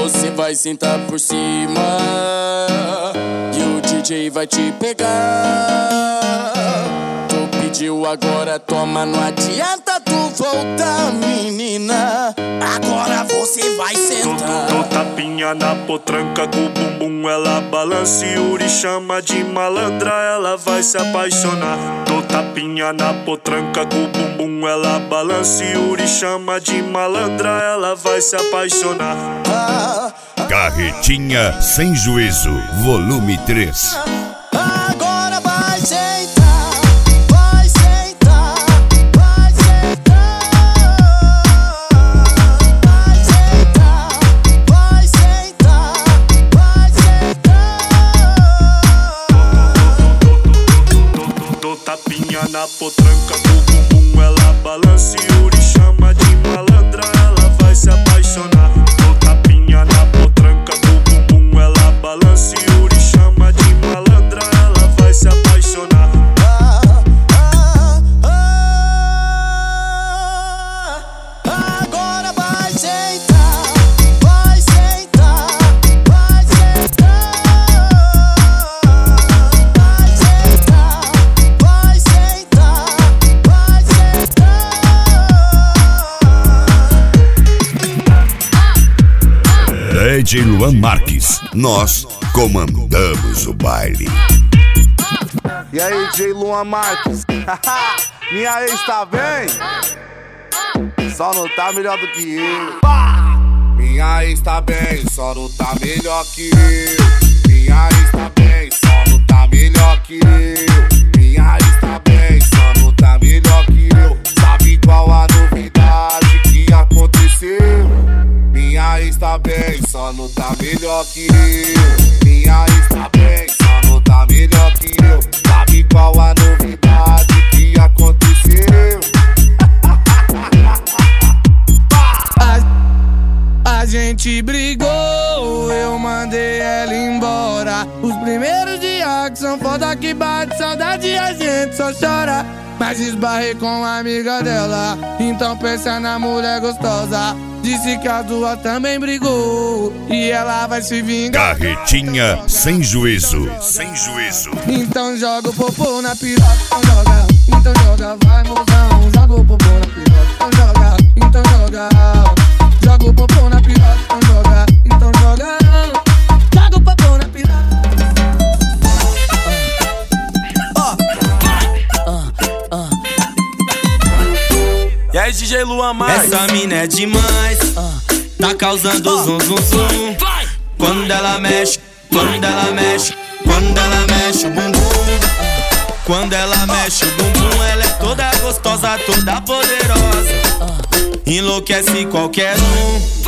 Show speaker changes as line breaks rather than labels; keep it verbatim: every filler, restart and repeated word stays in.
você vai sentar por cima e o D J vai te pegar. Tu pediu, agora toma, não adianta tu voltar, menina. Agora você vai sentar.
Dou tapinha na potranca com o bumbum, ela balança e Yuri chama de malandra, ela vai se apaixonar. Dou tapinha na potranca com o bumbum, ela balança e Yuri chama de malandra, ela vai se apaixonar.
Carretinha Sem Juízo, volume três.
Agora vai sentar, vai sentar, vai sentar, vai sentar, vai sentar, vai sentar.
Dou tapinha na potranca com o bumbum, ela balança e Yuri chama de malandra, ela vai se apaixonar. Dou tapinha na potranca com o bumbum, ela balança e Yuri chama de malandra, ela vai se apaixonar.
Agora vai sentar, vai sentar, vai sentar, vai sentar, vai sentar, vai sentar.
D J Luan Marques, nós comandamos o baile.
E aí, D J Luan Marques? Minha ex tá bem? Só não tá melhor do que eu. Minha ex tá bem, só não tá melhor que eu. Minha ex tá bem, só não tá melhor que eu. Minha ex tá bem, só não tá melhor que eu. Sabe qual a novidade que aconteceu? Minha ex tá bem, só não tá melhor que eu. Minha ex tá bem, só não tá melhor que eu. Sabe qual a novidade que aconteceu?
A, a gente brigou, eu mandei ela embora. Os primeiros dias que são foda que bate saudade, a gente só chora. Mas esbarrei com a amiga dela, então pensa na mulher gostosa. Disse que as duas também brigou e ela vai se vingar.
Carretinha Sem Juízo, Sem Juízo.
Então joga o popô na piroca, então joga, então joga, vai mozão. Joga o popô na piroca, então joga, então joga. Joga o popô na piroca, então joga, então joga. Joga o popô na piroca.
E aí, D J Luan Marques? Essa mina é demais, tá causando zum zum zum. Quando ela mexe, quando ela mexe, quando ela mexe o bumbum. Quando ela mexe o bumbum, ela é toda gostosa, toda poderosa. Enlouquece qualquer um.